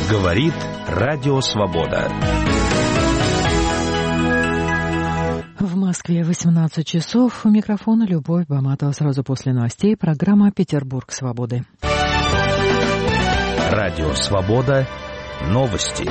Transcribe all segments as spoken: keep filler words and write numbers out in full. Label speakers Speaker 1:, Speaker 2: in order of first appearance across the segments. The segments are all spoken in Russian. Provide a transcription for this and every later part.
Speaker 1: Говорит Радио Свобода.
Speaker 2: В Москве восемнадцать часов. У микрофона Любовь Баматова. Сразу после новостей программа «Петербург свободы».
Speaker 1: Радио Свобода. Новости.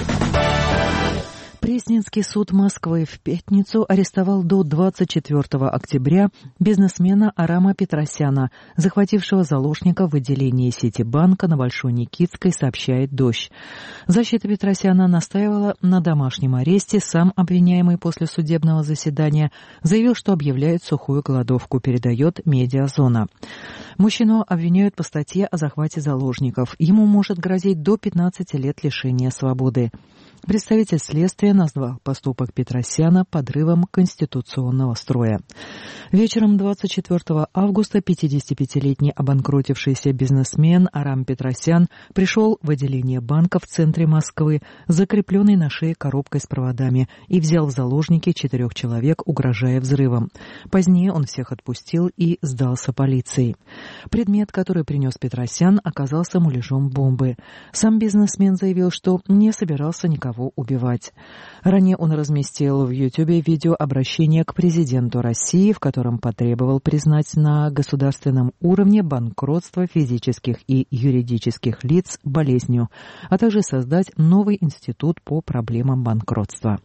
Speaker 2: Пресненский суд Москвы в пятницу арестовал до двадцать четвёртого октября бизнесмена Арама Петросяна, захватившего заложника в отделении Ситибанка на Большой Никитской, сообщает «Дождь». Защита Петросяна настаивала на домашнем аресте. Сам обвиняемый после судебного заседания заявил, что объявляет сухую голодовку, передает «Медиазона». Мужчину обвиняют по статье о захвате заложников. Ему может грозить до пятнадцати лет лишения свободы. Представитель следствия назвал поступок Петросяна подрывом конституционного строя. Вечером двадцать четвёртого августа пятидесятипятилетний обанкротившийся бизнесмен Арам Петросян пришел в отделение банка в центре Москвы, закрепленный на шее коробкой с проводами, и взял в заложники четырех человек, угрожая взрывом. Позднее он всех отпустил и сдался полиции. Предмет, который принес Петросян, оказался муляжом бомбы. Сам бизнесмен заявил, что не собирался никого убивать. Ранее он разместил в Ютубе видеообращение к президенту России, в котором потребовал признать на государственном уровне банкротство физических и юридических лиц болезнью, а также создать новый институт по проблемам банкротства.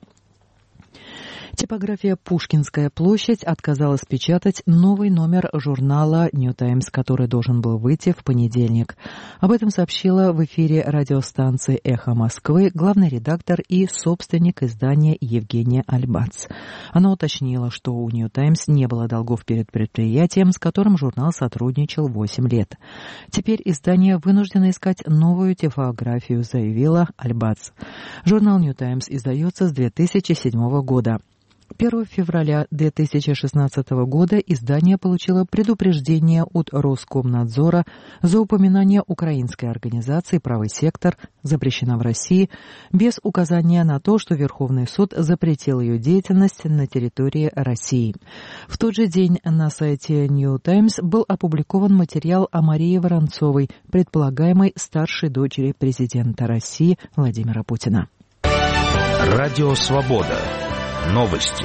Speaker 2: Типография «Пушкинская площадь» отказалась печатать новый номер журнала «Нью Таймс», который должен был выйти в понедельник. Об этом сообщила в эфире радиостанции «Эхо Москвы» главный редактор и собственник издания Евгения Альбац. Она уточнила, что у «Нью Таймс» не было долгов перед предприятием, с которым журнал сотрудничал восемь лет. Теперь издание вынуждено искать новую типографию, заявила Альбац. Журнал «Нью Таймс» издается с две тысячи седьмого года. первого февраля две тысячи шестнадцатого года издание получило предупреждение от Роскомнадзора за упоминание украинской организации «Правый сектор», запрещена в России, без указания на то, что Верховный суд запретил ее деятельность на территории России. В тот же день на сайте Нью Таймс был опубликован материал о Марии Воронцовой, предполагаемой старшей дочери президента России Владимира Путина.
Speaker 1: Радио Свобода. Новости.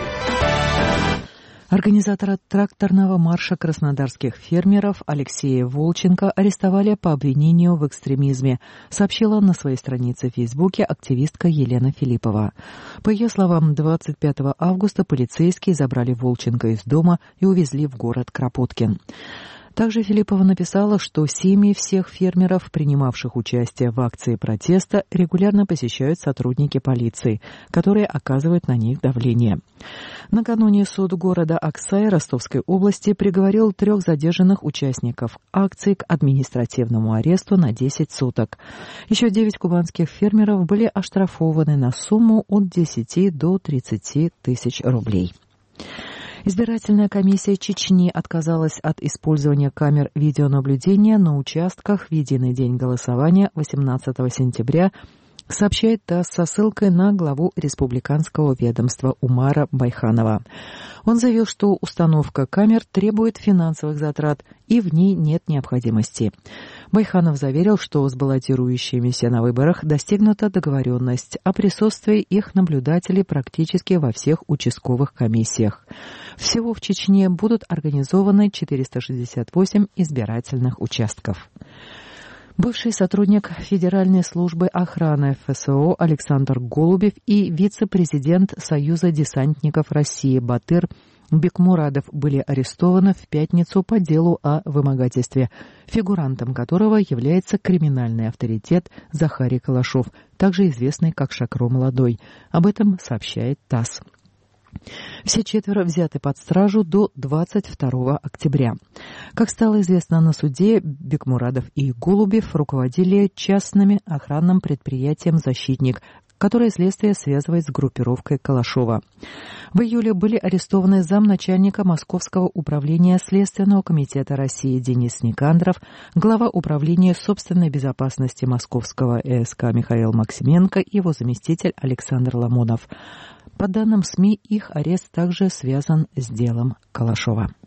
Speaker 2: Организатора тракторного марша краснодарских фермеров Алексея Волченко арестовали по обвинению в экстремизме, сообщила на своей странице в Фейсбуке активистка Елена Филиппова. По ее словам, двадцать пятого августа полицейские забрали Волченко из дома и увезли в город Кропоткин. Также Филиппова написала, что семьи всех фермеров, принимавших участие в акции протеста, регулярно посещают сотрудники полиции, которые оказывают на них давление. Накануне суд города Аксай Ростовской области приговорил трех задержанных участников акции к административному аресту на десять суток. Еще девять кубанских фермеров были оштрафованы на сумму от десяти до тридцати тысяч рублей. Избирательная комиссия Чечни отказалась от использования камер видеонаблюдения на участках в единый день голосования восемнадцатого сентября, сообщает ТАСС со ссылкой на главу республиканского ведомства Умара Байханова. Он заявил, что установка камер требует финансовых затрат и в ней нет необходимости. Байханов заверил, что с баллотирующимися на выборах достигнута договоренность о присутствии их наблюдателей практически во всех участковых комиссиях. Всего в Чечне будут организованы четыреста шестьдесят восемь избирательных участков. Бывший сотрудник Федеральной службы охраны ФСО Александр Голубев и вице-президент Союза десантников России Батыр Бекмурадов были арестованы в пятницу по делу о вымогательстве, фигурантом которого является криминальный авторитет Захарий Калашов, также известный как Шакро Молодой. Об этом сообщает ТАСС. Все четверо взяты под стражу до двадцать второго октября. Как стало известно на суде, Бекмурадов и Голубев руководили частным охранным предприятием «Защитник», которое следствие связывает с группировкой Калашова. В июле были арестованы замначальника Московского управления Следственного комитета России Денис Никандров, глава управления собственной безопасности Московского э эс ка Михаил Максименко и его заместитель Александр Ламонов. По данным СМИ, их арест также связан с делом Калашова.